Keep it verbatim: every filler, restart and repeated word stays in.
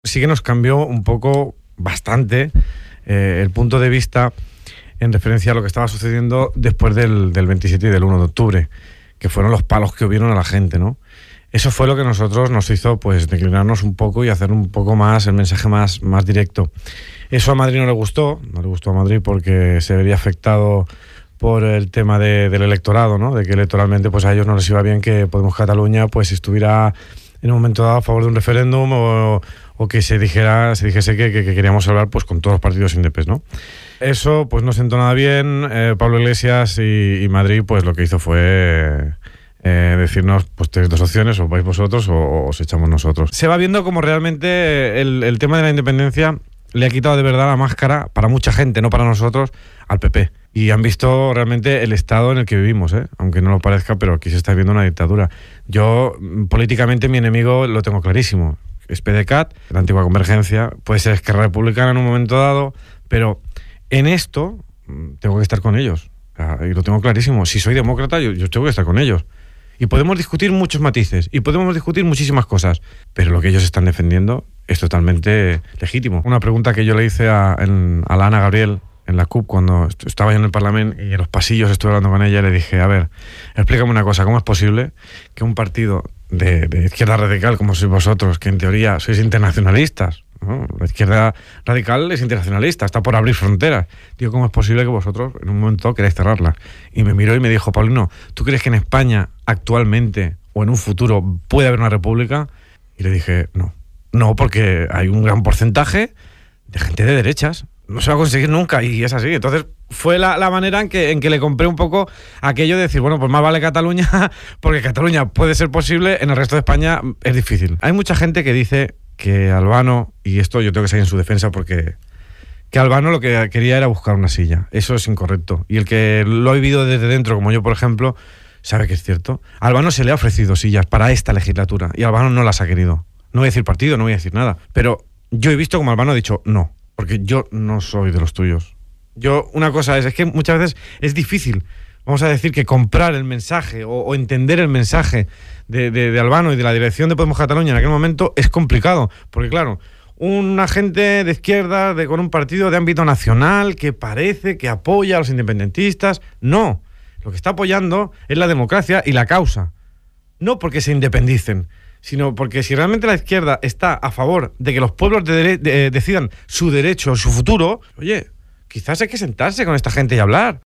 Sí que nos cambió un poco, bastante, eh, el punto de vista en referencia a lo que estaba sucediendo después del, del veintisiete y del uno de octubre, que fueron los palos que hubieron a la gente, ¿no? Eso fue lo que a nosotros nos hizo, pues, declinarnos un poco y hacer un poco más, el mensaje más, más directo. Eso a Madrid no le gustó, no le gustó a Madrid porque se vería afectado por el tema de, del electorado, ¿no? De que electoralmente, pues, a ellos no les iba bien que Podemos Cataluña, pues, estuviera en un momento dado a favor de un referéndum o, o que se dijera, se dijese que, que, que queríamos hablar, pues, con todos los partidos independientes, ¿no? Eso, pues, no sentó nada bien. eh, Pablo Iglesias y, y Madrid, pues, lo que hizo fue eh, decirnos, pues, tenéis dos opciones, o vais vosotros o, o os echamos nosotros. Se va viendo como realmente el, el tema de la independencia le ha quitado de verdad la máscara, para mucha gente, no para nosotros, al P P. Y han visto realmente el estado en el que vivimos, ¿eh? Aunque no lo parezca, pero aquí se está viendo una dictadura. Yo, políticamente, mi enemigo lo tengo clarísimo. Es P D C A T, la antigua Convergencia, puede ser Esquerra Republicana en un momento dado, pero en esto tengo que estar con ellos. Y lo tengo clarísimo. Si soy demócrata, yo, yo tengo que estar con ellos. Y podemos discutir muchos matices, y podemos discutir muchísimas cosas, pero lo que ellos están defendiendo es totalmente legítimo. Una pregunta que yo le hice a, en, a la Ana Gabriel en la C U P cuando estaba yo en el Parlamento y en los pasillos estuve hablando con ella, y le dije, a ver, explícame una cosa, ¿cómo es posible que un partido de, de izquierda radical como sois vosotros, que en teoría sois internacionalistas, ¿no? La izquierda radical es internacionalista, está por abrir fronteras. Digo, ¿cómo es posible que vosotros en un momento queráis cerrarlas? Y me miró y me dijo, Paulino, ¿tú crees que en España actualmente o en un futuro puede haber una república? Y le dije, no. No, porque hay un gran porcentaje de gente de derechas. No se va a conseguir nunca, y es así. Entonces fue la, la manera en que, en que le compré un poco aquello de decir, bueno, pues más vale Cataluña, porque Cataluña puede ser posible, en el resto de España es difícil. Hay mucha gente que dice que Albano, y esto yo tengo que salir en su defensa, porque que Albano lo que quería era buscar una silla. Eso es incorrecto. Y el que lo ha vivido desde dentro, como yo, por ejemplo, sabe que es cierto. A Albano se le ha ofrecido sillas para esta legislatura, y Albano no las ha querido. No voy a decir partido, no voy a decir nada, pero yo he visto como Albano ha dicho no, porque yo no soy de los tuyos. Yo, una cosa es, es que muchas veces es difícil, vamos a decir, que comprar el mensaje o, o entender el mensaje de, de, de Albano y de la dirección de Podemos Cataluña en aquel momento es complicado, porque claro, un agente de izquierda de, con un partido de ámbito nacional que parece que apoya a los independentistas, no, lo que está apoyando es la democracia y la causa, no porque se independicen, sino porque si realmente la izquierda está a favor de que los pueblos de de, decidan su derecho, su futuro, oye, quizás hay que sentarse con esta gente y hablar.